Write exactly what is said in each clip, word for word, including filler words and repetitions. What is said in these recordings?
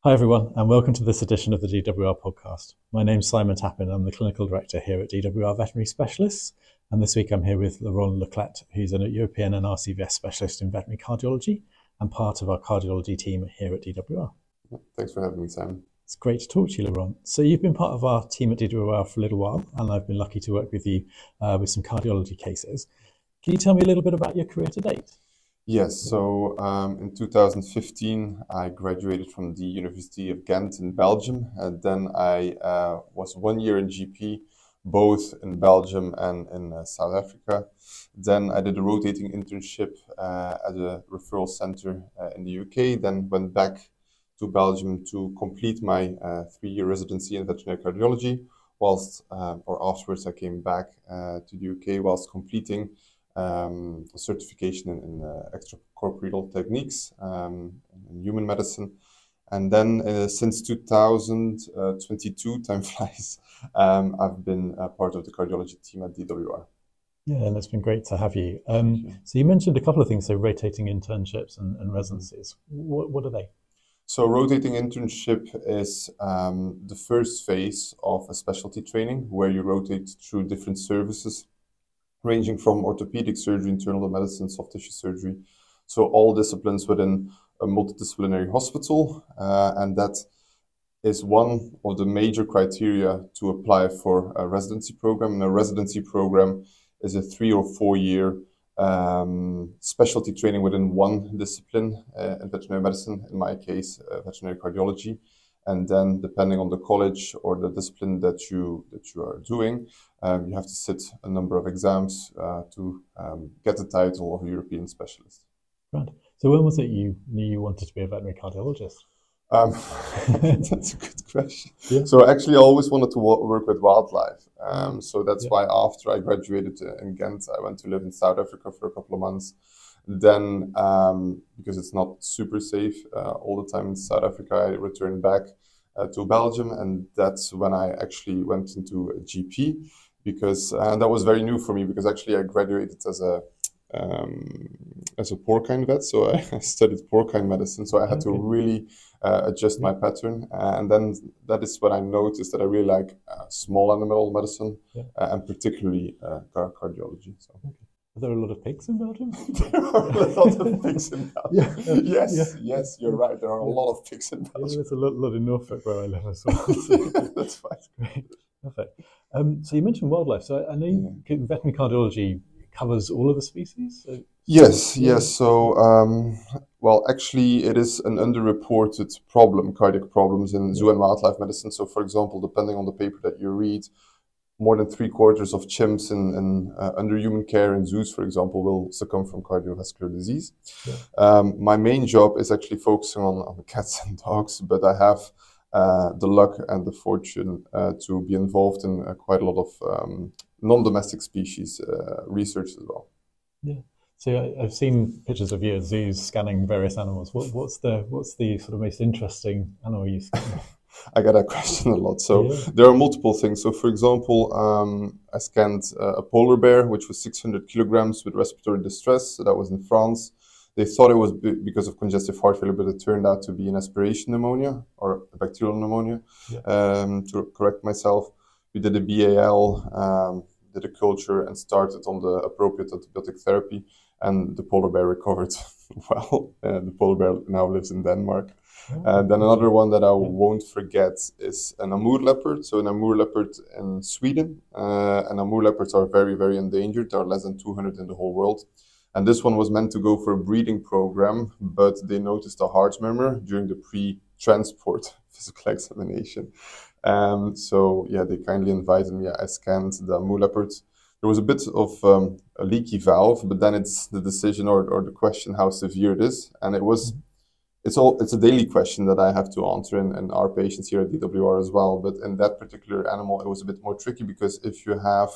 Hi everyone, and welcome to this edition of the D W R podcast. My name's Simon Tappin. I'm the Clinical Director here at D W R Veterinary Specialists, and this week I'm here with Laurent Leclet, who's a European and R C V S specialist in veterinary cardiology and part of our cardiology team here at D W R. Thanks for having me, Simon. It's great to talk to you, Laurent. So you've been part of our team at D W R for a little while, and I've been lucky to work with you uh, with some cardiology cases. Can you tell me a little bit about your career to date? Yes, so um, in two thousand fifteen, I graduated from the University of Ghent in Belgium, and then I uh, was one year in G P, both in Belgium and in uh, South Africa. Then I did a rotating internship uh, at a referral center uh, in the U K, then went back to Belgium to complete my uh, three-year residency in veterinary cardiology, whilst, uh, or afterwards I came back uh, to the U K whilst completing Um, a certification in, in uh, extracorporeal techniques um, in human medicine. And then uh, since two thousand twenty-two, time flies, um, I've been a part of the cardiology team at D W R. Yeah, and it's been great to have you. Um, you. So you mentioned a couple of things, so rotating internships and, and residencies. What, what are they? So rotating internship is um, the first phase of a specialty training where you rotate through different services, ranging from orthopedic surgery, internal medicine, soft tissue surgery. So all disciplines within a multidisciplinary hospital. Uh, and that is one of the major criteria to apply for a residency program. And a residency program is a three or four year um, specialty training within one discipline uh, in veterinary medicine, in my case, uh, veterinary cardiology. And then, depending on the college or the discipline that you that you are doing, um, you have to sit a number of exams uh, to um, get the title of a European specialist. Right. So when was it you knew you wanted to be a veterinary cardiologist? Um, that's a good question. Yeah. So actually, I always wanted to wo- work with wildlife. Um, so that's yeah. why after I graduated in Ghent, I went to live in South Africa for a couple of months. Then, um, because it's not super safe uh, all the time in South Africa, I returned back uh, to Belgium, and that's when I actually went into a G P, because and that was very new for me, because actually I graduated as a um, as a porcine vet, so I studied porcine medicine, so I had okay. to really uh, adjust yeah. my pattern, and then that is when I noticed that I really like uh, small animal medicine yeah. uh, and particularly uh, car- cardiology. So. Okay. Are there a lot of pigs in Belgium? There are a lot of pigs in Belgium. Yeah. Yes, yeah. yes, you're right. There are a lot of pigs in Belgium. Yeah, there's a lot, lot in Norfolk where I live as well. That's fine. Great. Perfect. Um, so you mentioned wildlife. So I know yeah. veterinary cardiology covers all of the species? So, yes, yeah. yes. So, um, well, actually, it is an underreported problem, cardiac problems in yeah. zoo and wildlife medicine. So, for example, depending on the paper that you read, more than three quarters of chimps in, in uh, under human care in zoos, for example, will succumb from cardiovascular disease. Yeah. Um, my main job is actually focusing on, on cats and dogs, but I have uh, the luck and the fortune uh, to be involved in uh, quite a lot of um, non-domestic species uh, research as well. Yeah. So I, I've seen pictures of you at zoos scanning various animals. What, what's the what's the sort of most interesting animal you scan? I get that question a lot. So yeah. there are multiple things. So for example, um, I scanned uh, a polar bear, which was six hundred kilograms with respiratory distress. So that was in France. They thought it was b- because of congestive heart failure, but it turned out to be an aspiration pneumonia or a bacterial pneumonia. Yeah. Um, to correct myself, we did a B A L, um, did a culture, and started on the appropriate antibiotic therapy. And the polar bear recovered well. Uh, the polar bear now lives in Denmark. And then another one that I won't forget is an Amur leopard. So an Amur leopard in Sweden. Uh, and Amur leopards are very, very endangered. There are less than two hundred in the whole world. And this one was meant to go for a breeding program, but they noticed a heart murmur during the pre-transport physical examination. Um, so yeah, they kindly invited me. I scanned the Amur leopards. There was a bit of um, a leaky valve, but then it's the decision or, or the question how severe it is. And it was... Mm-hmm. It's all. It's a daily question that I have to answer, and, and our patients here at D W R as well. But in that particular animal, it was a bit more tricky, because if you have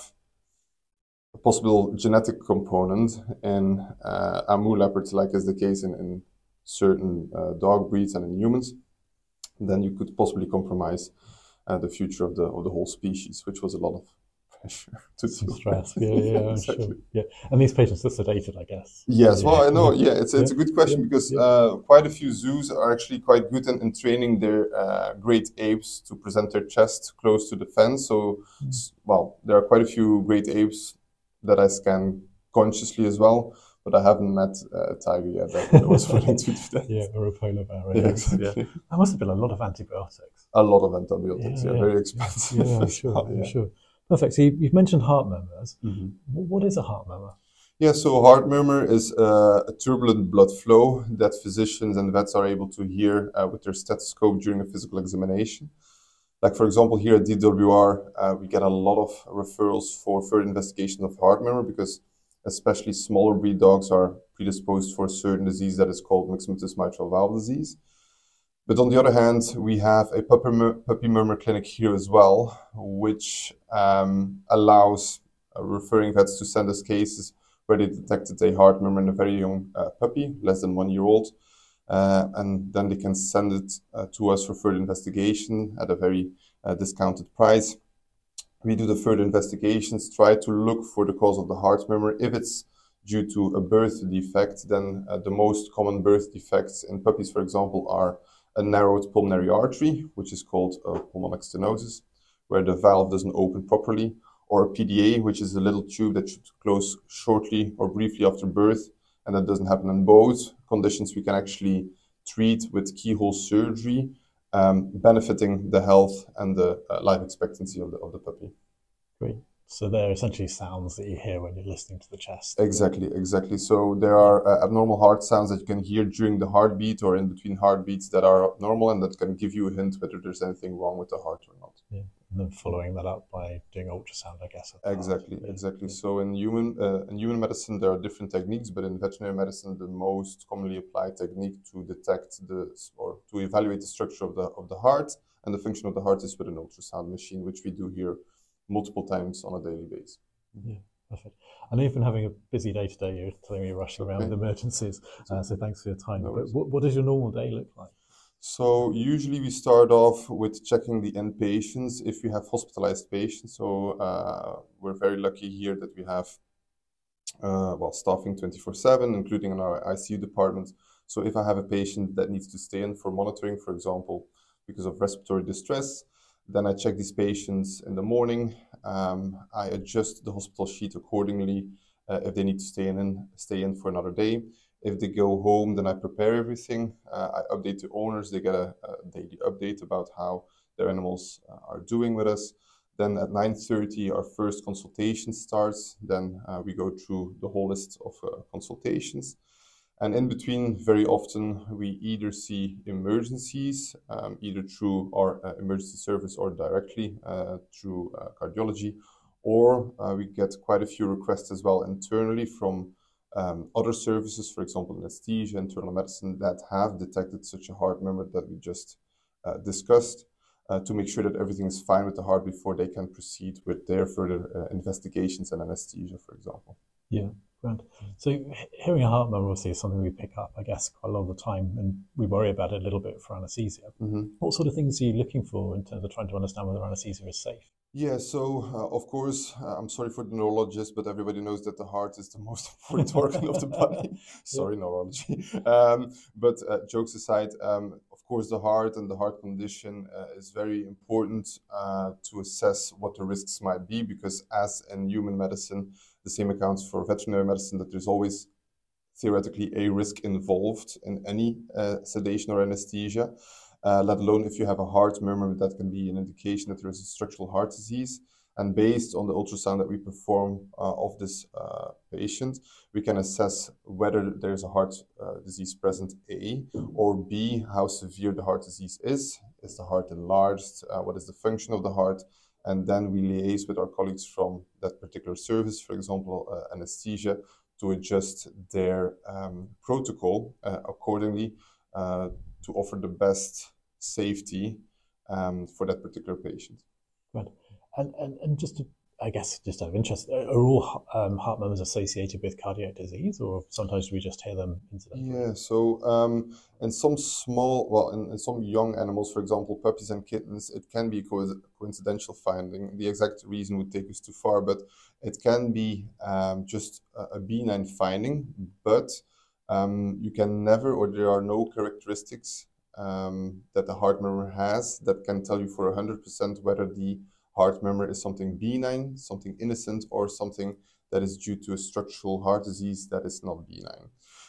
a possible genetic component in uh, Amur leopards, like is the case in, in certain uh, dog breeds and in humans, then you could possibly compromise uh, the future of the of the whole species, which was a lot of pressure. to some deal stress. with. Yeah, yeah, I'm Exactly. sure. Yeah, and these patients are sedated, I guess. Yes, Yeah, well, I know. yeah, Yeah, it's it's yeah, a good question yeah, because yeah. uh, quite a few zoos are actually quite good in, in training their uh, great apes to present their chest close to the fence. So, Mm. s- well, there are quite a few great apes that I scan consciously as well, but I haven't met uh, a tiger yet that, that was willing to do that. Yeah, or a polar bear, I Yeah, guess. Yeah, exactly. that must have been a lot of antibiotics. A lot of antibiotics. Yeah, Yeah, yeah, very yeah, expensive yeah. I'm as sure. well. I'm Yeah. sure. Perfect. So you, you've mentioned heart murmurs. Mhm. Wh- What is a heart murmur? Yeah, so heart murmur is uh, a turbulent blood flow that physicians and vets are able to hear uh, with their stethoscope during a physical examination. Like, for example, here at D W R, uh, we get a lot of referrals for further investigation of heart murmur because especially smaller breed dogs are predisposed for a certain disease that is called myxomatous mitral valve disease. But on the other hand, we have a puppy, mur- puppy murmur clinic here as well, which um, allows uh, referring vets to send us cases where they detected a heart murmur in a very young uh, puppy, less than one year old. Uh, and then they can send it uh, to us for further investigation at a very uh, discounted price. We do the further investigations, try to look for the cause of the heart murmur. If it's due to a birth defect, then uh, the most common birth defects in puppies, for example, are a narrowed pulmonary artery, which is called uh, pulmonic stenosis, where the valve doesn't open properly, or a P D A, which is a little tube that should close shortly or briefly after birth, and that doesn't happen in both conditions. We can actually treat with keyhole surgery, um, benefiting the health and the uh, life expectancy of the, of the puppy. Great. So they're essentially sounds that you hear when you're listening to the chest. Exactly, exactly. So there are uh, abnormal heart sounds that you can hear during the heartbeat or in between heartbeats that are abnormal and that can give you a hint whether there's anything wrong with the heart or not. Yeah. And then following that up by doing ultrasound, I guess. Of the heart. Exactly, Yeah, exactly. yeah. So in human uh, in human medicine there are different techniques, but in veterinary medicine the most commonly applied technique to detect the or to evaluate the structure of the of the heart and the function of the heart is with an ultrasound machine, which we do here multiple times on a daily basis. Yeah, perfect. I know you've been having a busy day today. You're telling me you're rushing around Okay. with emergencies, uh, so thanks for your time. No But worries. what, what does your normal day look like? So usually we start off with checking the inpatients if we have hospitalized patients. So uh, we're very lucky here that we have uh, well staffing twenty-four seven, including in our I C U department. So if I have a patient that needs to stay in for monitoring, for example, because of respiratory distress, then I check these patients in the morning. Um, I adjust the hospital sheet accordingly uh, if they need to stay in, stay in for another day. If they go home, then I prepare everything. Uh, I update the owners. They get a, a daily update about how their animals uh, are doing with us. Then at nine thirty, our first consultation starts. Then uh, we go through the whole list of uh, consultations. And in between, very often, we either see emergencies, um, either through our uh, emergency service or directly uh, through uh, cardiology, or uh, we get quite a few requests as well internally from um, other services, for example, anesthesia, internal medicine, that have detected such a heart murmur that we just uh, discussed. Uh, to make sure that everything is fine with the heart before they can proceed with their further uh, investigations and anesthesia, for example. Yeah, grand. So he- hearing a heart murmur obviously is something we pick up, I guess, quite a lot of the time, and we worry about it a little bit for anaesthesia. Mm-hmm. What sort of things are you looking for in terms of trying to understand whether anaesthesia is safe? Yeah, so uh, of course, uh, I'm sorry for the neurologist, but everybody knows that the heart is the most important organ of the body. Sorry, neurology. Um, but uh, jokes aside, um, of course, the heart and the heart condition uh, is very important uh, to assess what the risks might be, because as in human medicine, the same accounts for veterinary medicine, that there's always theoretically a risk involved in any uh, sedation or anesthesia. Uh, let alone if you have a heart murmur, that can be an indication that there is a structural heart disease. And based on the ultrasound that we perform uh, of this uh, patient, we can assess whether there's a heart uh, disease present, A, or B, how severe the heart disease is. Is the heart enlarged? Uh, what is the function of the heart? And then we liaise with our colleagues from that particular service, for example, uh, anesthesia, to adjust their um, protocol uh, accordingly uh, to offer the best safety um, for that particular patient. Right. And, and, and just to I guess just out of interest, are all um, heart murmurs associated with cardiac disease, or sometimes we just hear them incidentally? Yeah, so um, in some small, well, in, in some young animals, for example, puppies and kittens, it can be a co- coincidental finding. The exact reason would take us too far, but it can be um, just a, a benign finding. But um, you can never, or there are no characteristics um, that the heart murmur has that can tell you for one hundred percent whether the heart murmur is something benign, something innocent, or something that is due to a structural heart disease that is not benign.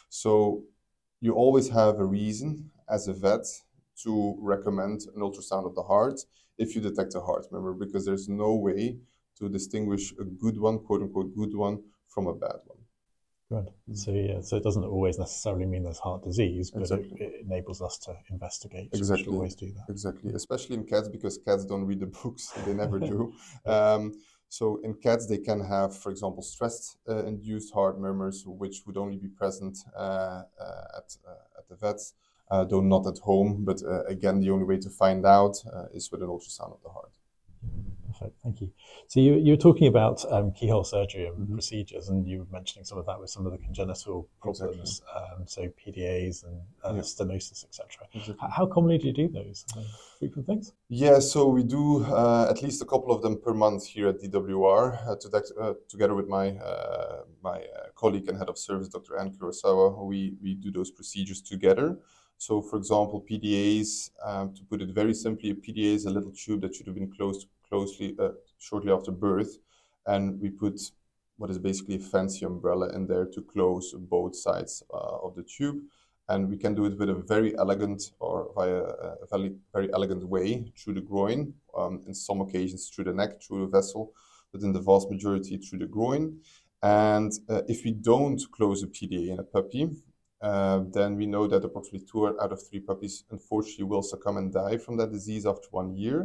So you always have a reason as a vet to recommend an ultrasound of the heart if you detect a heart murmur, because there's no way to distinguish a good one, quote unquote, good one from a bad one. Good. So yeah, so it doesn't always necessarily mean there's heart disease, but Exactly. it, it enables us to investigate. Exactly. We should always do that. Exactly, especially in cats, because cats don't read the books. They never do. Um, so in cats, they can have, for example, stress-induced uh, heart murmurs, which would only be present uh, uh, at, uh, at the vets, uh, though not at home. But uh, again, the only way to find out uh, is with an ultrasound of the heart. Perfect, thank you. So you, you were talking about um, keyhole surgery and mm-hmm. procedures, and you were mentioning some of that with some of the congenital problems, exactly. um, so P D As and uh, yeah. stenosis, et cetera. Exactly. How commonly do you do those? Are they frequent things? Yeah, so we do uh, at least a couple of them per month here at D W R, uh, to uh, together with my uh, my uh, colleague and head of service, Doctor Anne Kurosawa. We we do those procedures together. So, for example, P D As, um, to put it very simply, a P D A is a little tube that should have been closed closely uh, shortly after birth, and we put what is basically a fancy umbrella in there to close both sides uh, of the tube. And we can do it with a very elegant or via a very, very elegant way through the groin, um, in some occasions through the neck, through the vessel, but in the vast majority through the groin. And uh, if we don't close a P D A in a puppy, uh, then we know that approximately two out of three puppies unfortunately will succumb and die from that disease after one year.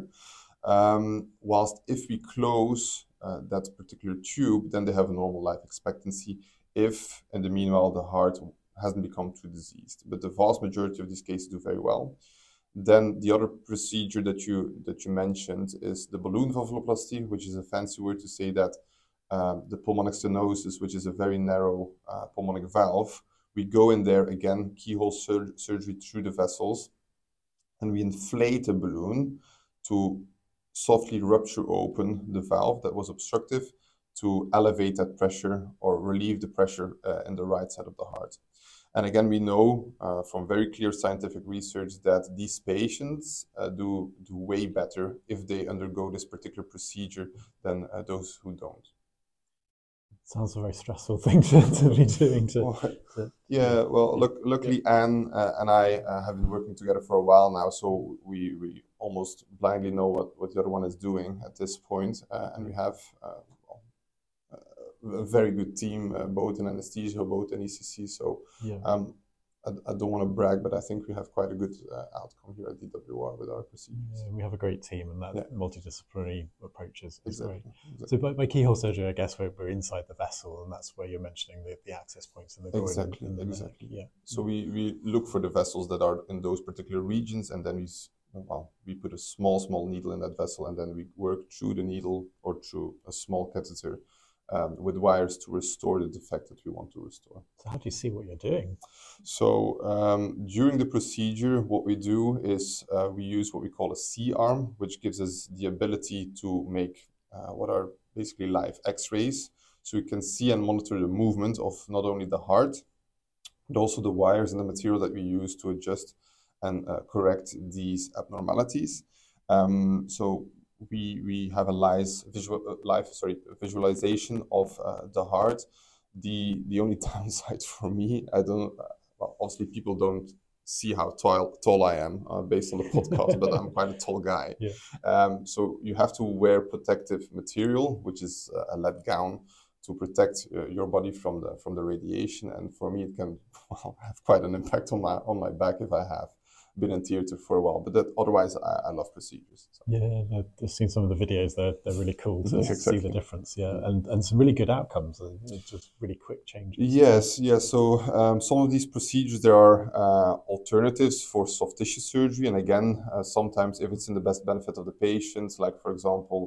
Um, whilst if we close uh, that particular tube, then they have a normal life expectancy if, in the meanwhile, the heart hasn't become too diseased. But the vast majority of these cases do very well. Then the other procedure that you that you mentioned is the balloon valvuloplasty, which is a fancy word to say that um, the pulmonic stenosis, which is a very narrow uh, pulmonic valve, we go in there again, keyhole sur- surgery through the vessels, and we inflate a balloon to softly rupture open the valve that was obstructive to elevate that pressure or relieve the pressure uh, in the right side of the heart. And again, we know uh, from very clear scientific research that these patients uh, do, do way better if they undergo this particular procedure than uh, those who don't. Sounds a very stressful thing to, to be doing. To, well, to, yeah, well, look, luckily yeah. Anne uh, and I uh, have been working together for a while now, so we, we almost blindly know what, what the other one is doing at this point. Uh, and we have uh, a very good team, uh, both in anesthesia, both in E C C. So yeah. um, I, I don't want to brag, but I think we have quite a good uh, outcome here at D W R with our procedures. Yeah, we have a great team, and that yeah. multidisciplinary approach is, is exactly. great. Exactly. So by, by keyhole surgery, I guess we're, we're inside the vessel, and that's where you're mentioning the, the access points in the groin. Exactly, and, and exactly. Yeah. So we, we look for the vessels that are in those particular regions, and then we well, we put a small, small needle in that vessel, and then we work through the needle or through a small catheter Um, with wires to restore the defect that we want to restore. So how do you see what you're doing? So um, during the procedure, what we do is uh, we use what we call a C-arm, which gives us the ability to make uh, what are basically live X-rays. So we can see and monitor the movement of not only the heart, but also the wires and the material that we use to adjust and uh, correct these abnormalities. Um, so we we have a live visual uh, live sorry visualization of uh, the heart. The the only downside for me, I don't well, obviously people don't see how tall tall I am uh, based on the podcast, but I'm quite a tall guy. Yeah. Um, so you have to wear protective material, which is a lead gown, to protect uh, your body from the from the radiation. And for me, it can well, have quite an impact on my on my back if I have been in theater for a while, but that, otherwise I, I love procedures. So. Yeah, I've seen some of the videos. They're they're really cool to yeah, exactly. see the difference. Yeah, and and some really good outcomes. It's just really quick changes. Yes, yes. So um, some of these procedures, there are uh, alternatives for soft tissue surgery, and again, uh, sometimes if it's in the best benefit of the patient, like for example,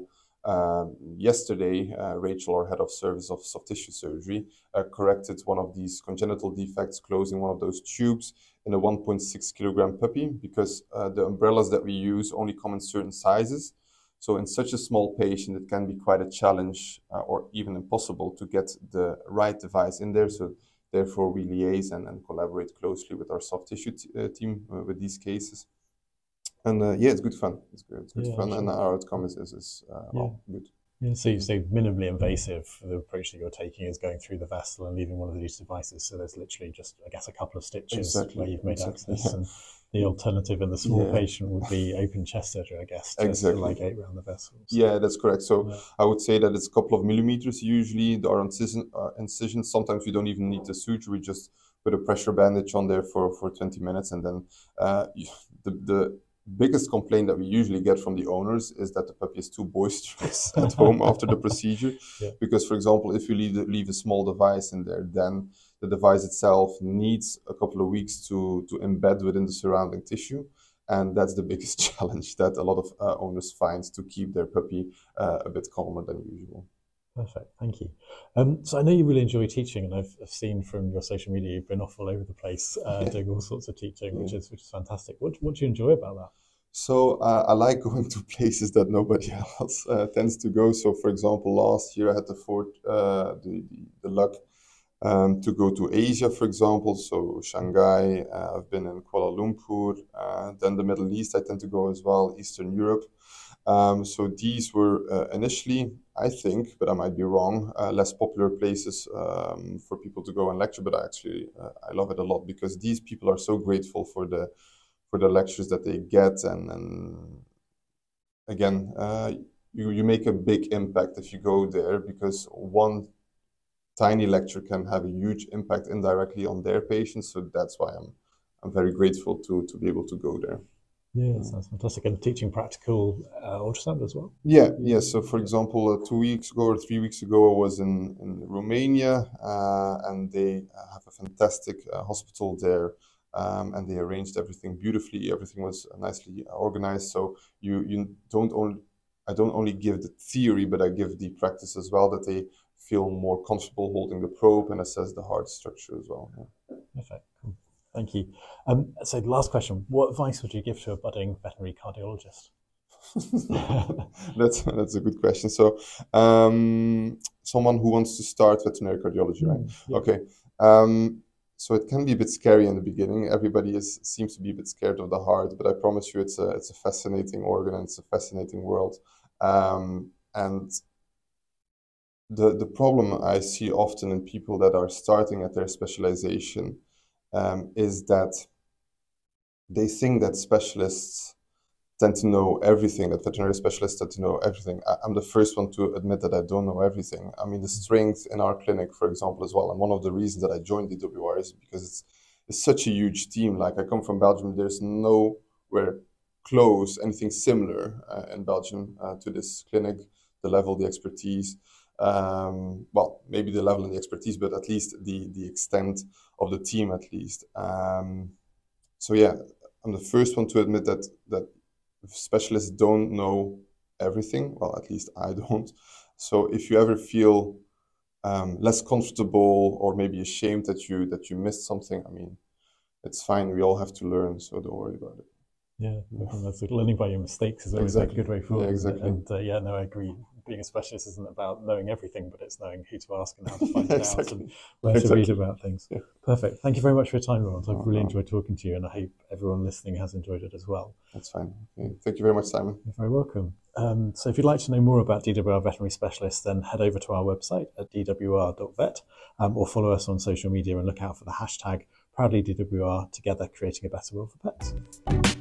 Um, yesterday, uh, Rachel, our head of service of soft tissue surgery, uh, corrected one of these congenital defects, closing one of those tubes in a one point six kilogram puppy, because uh, the umbrellas that we use only come in certain sizes. So in such a small patient, it can be quite a challenge uh, or even impossible to get the right device in there. So therefore, we liaise and, and collaborate closely with our soft tissue t- uh, team uh, with these cases. And uh, yeah, it's good fun. It's good, it's good Yeah, fun, sure. and our outcome is, is, is uh, Yeah. well, good. Yeah, so you say minimally invasive. The approach that you're taking is going through the vessel and leaving one of these devices. So there's literally just, I guess, a couple of stitches Exactly, where you've made exactly, access. yeah. And the alternative in the small Yeah. patient would be open chest surgery, I guess, to, Exactly. to ligate around the vessels. Yeah, that's correct. So Yeah. I would say that it's a couple of millimeters usually. Our incision, uh, incisions, sometimes we don't even need the suture. We just put a pressure bandage on there for, for twenty minutes. And then uh, the, the biggest complaint that we usually get from the owners is that the puppy is too boisterous at home after the procedure. Yeah. Because, for example, if you leave, the, leave a small device in there, then the device itself needs a couple of weeks to, to embed within the surrounding tissue. And that's the biggest challenge that a lot of uh, owners find, to keep their puppy uh, a bit calmer than usual. Perfect, thank you. Um, so I know you really enjoy teaching, and I've, I've seen from your social media you've been off all over the place uh, doing all sorts of teaching, which Yeah. is which is fantastic. What what do you enjoy about that? So uh, I like going to places that nobody else uh, tends to go. So, for example, last year I had the fort, uh, the, the the luck um, to go to Asia, for example. So Shanghai, uh, I've been in Kuala Lumpur, uh, then the Middle East I tend to go as well, Eastern Europe. Um, so these were uh, initially, I think, but I might be wrong, uh, less popular places um, for people to go and lecture. But I actually, uh, I love it a lot, because these people are so grateful for the for the lectures that they get, and, and again, uh, you you make a big impact if you go there, because one tiny lecture can have a huge impact indirectly on their patients. So that's why I'm I'm very grateful to to be able to go there. Yeah, that sounds fantastic. And teaching practical uh, ultrasound as well? Yeah, yeah. So, for example, uh, two weeks ago or three weeks ago, I was in, in Romania, uh, and they have a fantastic uh, hospital there, um, and they arranged everything beautifully. Everything was nicely organized. So you you don't only I don't only give the theory, but I give the practice as well, that they feel more comfortable holding the probe and assess the heart structure as well. Yeah. Perfect. Cool. Thank you. Um, so the last question, what advice would you give to a budding veterinary cardiologist? that's that's a good question. So, um, someone who wants to start veterinary cardiology, right? Mm, yeah. Okay. Um, so it can be a bit scary in the beginning. Everybody is seems to be a bit scared of the heart, but I promise you, it's a it's a fascinating organ, and it's a fascinating world. Um, and the the problem I see often in people that are starting at their specialization um, is that they think that specialists tend to know everything, that veterinary specialists tend to know everything. I, I'm the first one to admit that I don't know everything. I mean, the strength in our clinic, for example, as well, and one of the reasons that I joined D W R is because it's, it's such a huge team. Like, I come from Belgium, there's nowhere close, anything similar uh, in Belgium uh, to this clinic, the level, the expertise. Um, well, maybe the level and the expertise, but at least the, the extent of the team, at least. Um, so yeah, I'm the first one to admit that that specialists don't know everything. Well, at least I don't. So if you ever feel um, less comfortable or maybe ashamed that you that you missed something, I mean, it's fine. We all have to learn, so don't worry about it. Yeah, I think that's like learning by your mistakes is always Exactly. a good way forward. Yeah, exactly. And uh, yeah, no, I agree. Being a specialist isn't about knowing everything, but it's knowing who to ask and how to find it Exactly. out and where Exactly. to read about things. Yeah. Perfect. Thank you very much for your time, Laurent. I've Oh, really no. enjoyed talking to you, and I hope everyone listening has enjoyed it as well. That's fine. Okay. Thank you very much, Simon. You're very welcome. Um, so if you'd like to know more about D W R Veterinary Specialists, then head over to our website at d w r dot vet um, or follow us on social media and look out for the hashtag Proudly D W R, together creating a better world for pets.